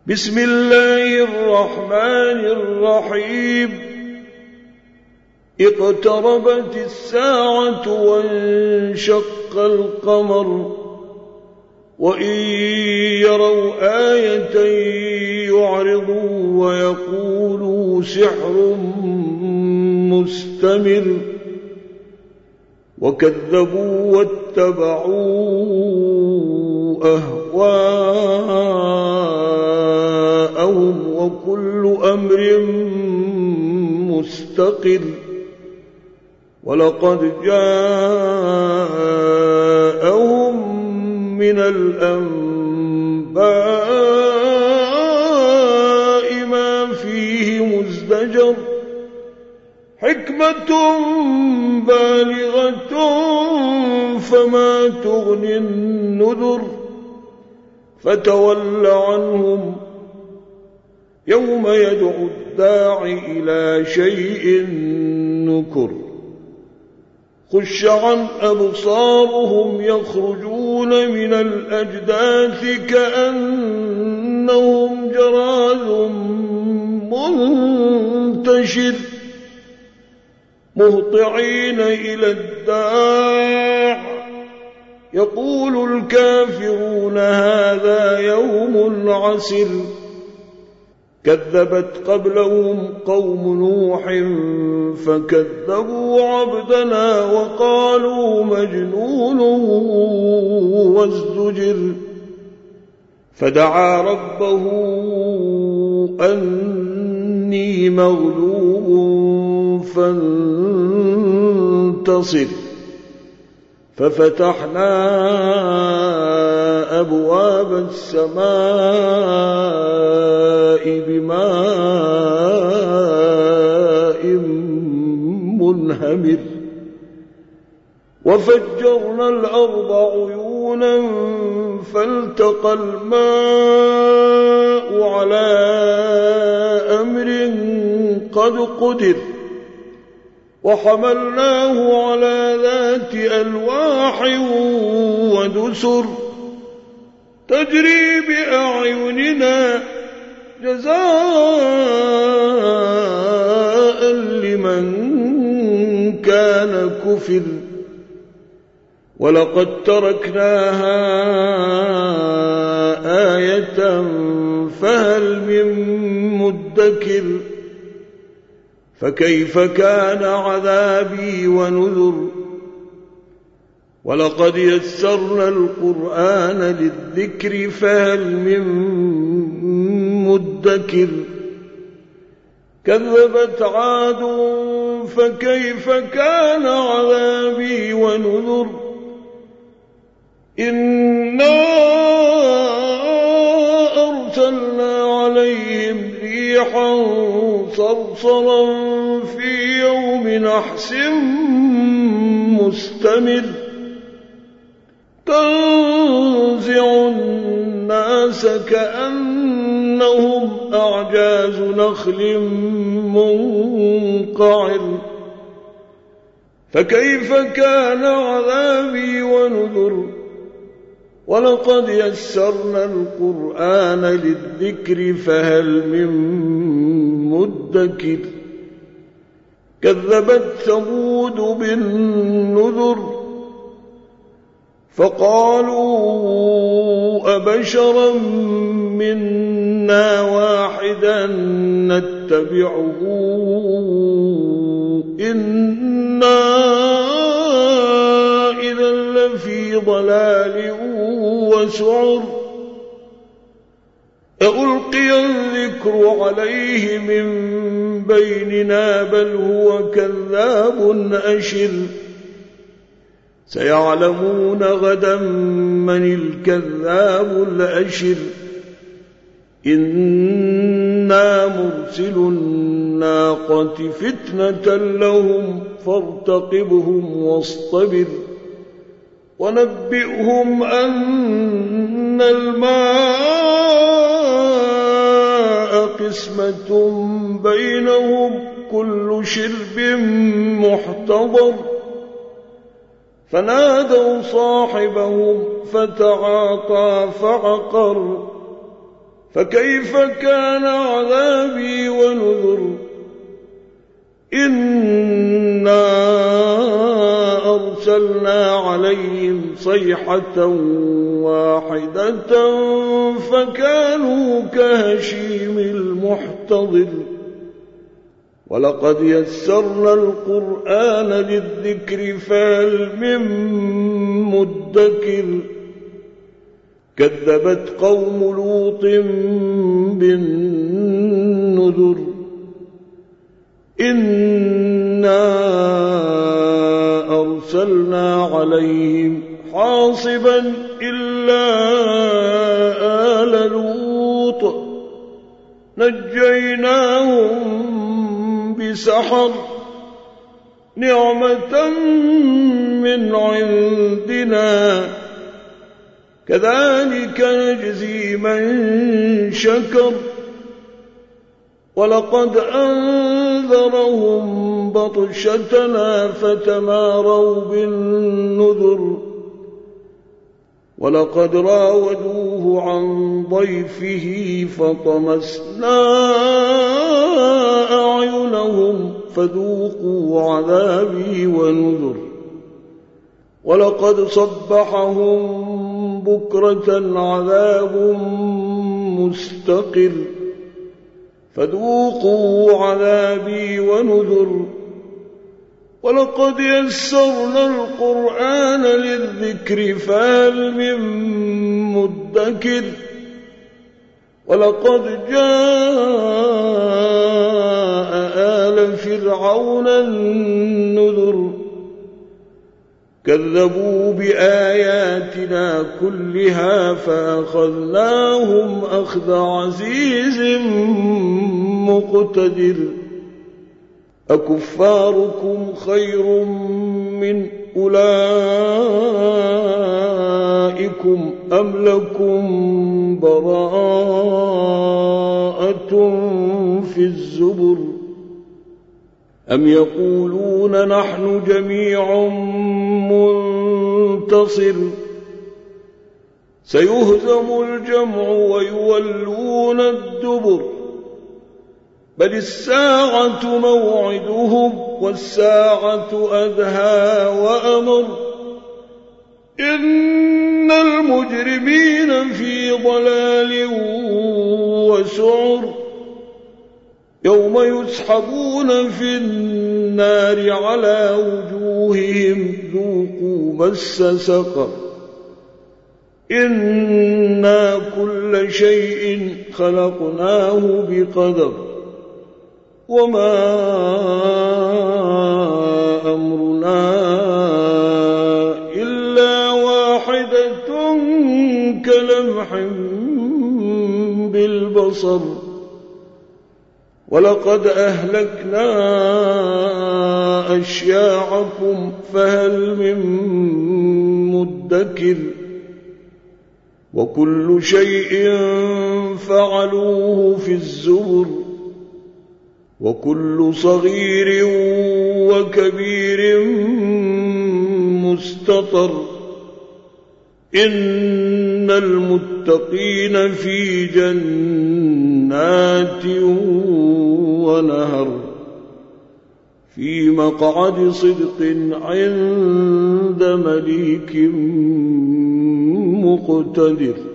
بسم الله الرحمن الرحيم اقتربت الساعة وانشق القمر وإن يروا آية يعرضوا ويقولوا سحر مستمر وكذبوا واتبعوا أهواءهم وكل أمر مستقر ولقد جاءهم من الأنباء ما فيه مزدجر حكمة بالغة فما تغني النذر فتول عنهم يوم يدعو الداع إلى شيء نكر خش عن أبصارهم يخرجون من الأجداث كأنهم جراد منتشر مهطعين إلى الداع يقول الكافرون هذا يوم عسر كذبت قبلهم قوم نوح فكذبوا عبدنا وقالوا مجنون وازدجر فدعا ربه أني مغلوب فانتصر ففتحنا أبواب السماء بماء منهمر وفجرنا الأرض عيونا فالتقى الماء على أمر قد قدر وحملناه على ذات ألواح ودسر تجري بأعيننا جزاء لمن كان كفر ولقد تركناها آية فهل من مدكر فكيف كان عذابي ونذر ولقد يسرنا القرآن للذكر فهل من مدكر كذبت عاد فكيف كان عذابي ونذر إنا أرسلنا عليهم ريحا صرصرا في يوم نحس مستمر تنزع الناس كأنهم أعجاز نخل منقعر فكيف كان عذابي ونذر ولقد يسرنا القرآن للذكر فهل من مدكر كذبت ثمود بالنذر فقالوا أبشرا منا واحدا نتبعه إنا إذا لفي ضلال وسعر ألقي الذكر عليه من بيننا بل هو كذاب أشر سيعلمون غدا من الكذاب الأشر إنا مرسل الناقة فتنة لهم فارتقبهم واصطبر ونبئهم أن الماء قسمة بينهم كل شرب محتضر فنادوا صاحبهم فتعاطى فعقر فكيف كان عذابي ونذر إنا أرسلنا عليهم صيحة واحدة فكانوا كهشيم المحتضر ولقد يسرنا القرآن للذكر فهل من مدكر كذبت قوم لوط بالنذر إنا أرسلنا عليهم حاصبا إلا آل لوط نجيناهم بسحر نعمة من عندنا كذلك نجزي من شكر ولقد أنذرهم بطشتنا فتماروا بالنذر ولقد راودوه عن ضيفه فطمسنا أعينهم فذوقوا عذابي ونذر ولقد صبحهم بكرة عذاب مستقر فذوقوا عذابي ونذر ولقد يسرنا القرآن للذكر فهل من مدكر ولقد جاء آل فرعون النذر كذبوا بآياتنا كلها فأخذناهم أخذ عزيز مقتدر أكفاركم خير من أولئكم أم لكم براءة في الزبر أم يقولون نحن جميع منتصر سيهزم الجمع ويولون الدبر بل الساعة موعدهم والساعة أدهى وأمر إن المجرمين في ضلال وسعر يوم يسحبون في النار على وجوههم ذوقوا مس سقر إنا كل شيء خلقناه بقدر وما أمرنا إلا واحدة كلمح بالبصر ولقد أهلكنا أشياعكم فهل من مدكر وكل شيء فعلوه في الزبر وكل صغير وكبير مستطر إن المتقين في جنات ونهر في مقعد صدق عند مليك مقتدر.